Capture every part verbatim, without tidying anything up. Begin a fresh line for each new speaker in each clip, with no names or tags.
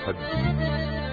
بحبك.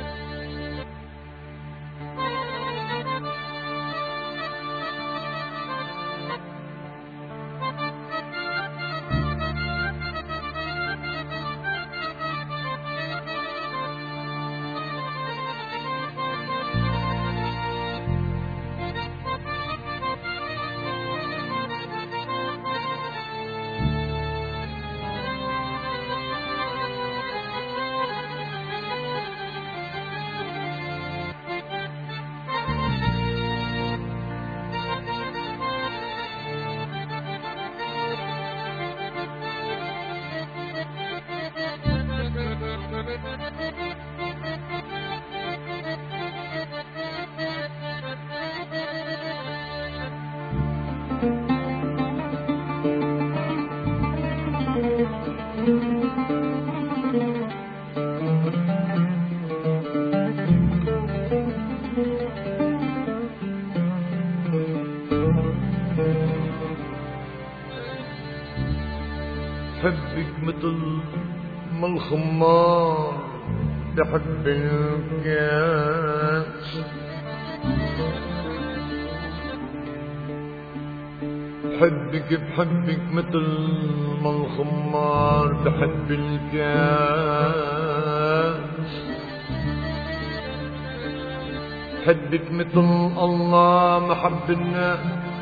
بحبك مثل ما الخمار بحب الكاس، بحبك بحبك مثل ما الخمار بحب الكاس، بحبك مثل الله محب الناس،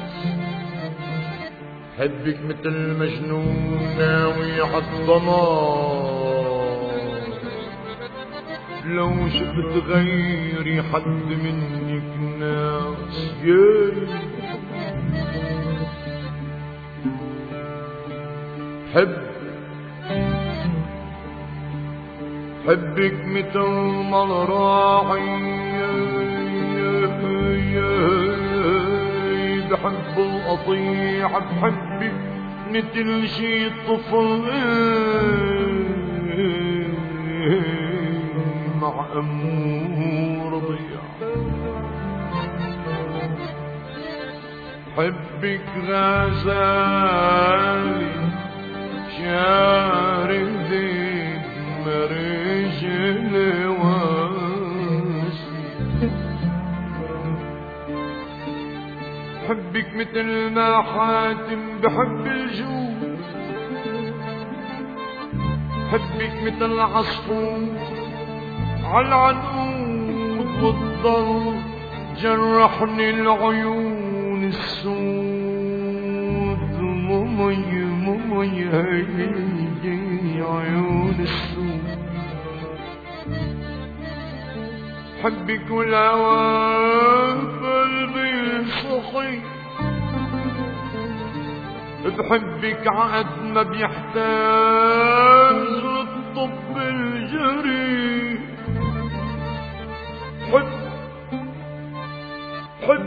حبك مثل مجنون ناوي عالضمان، لو شفت غيري حد منك ناس ياي حب حبك مثل ما الراعي بحب القطيع، بحبك مثل شي طفل مع أمه رضيع، حبك غزالي شارد مرجل واسي، بحبك مثل ما حاتم بحب الجود، بحبك مثل عصفور عالعنقود، والضل جرحني العيون السود، ممي ممي هي عيون السود، بحبك والهوى قلبي صحي، بحبك عقد ما بيحتاج للطب الجري، حب حب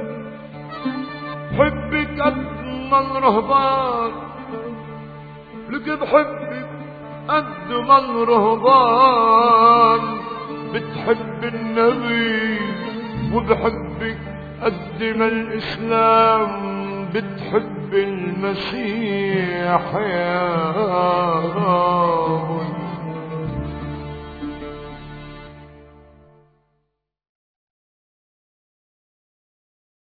حبك قد ما الرهبان، لك بحبك قد ما الرهبان بتحب النبي، وبحبك قد ما الإسلام بتحب المسيح يا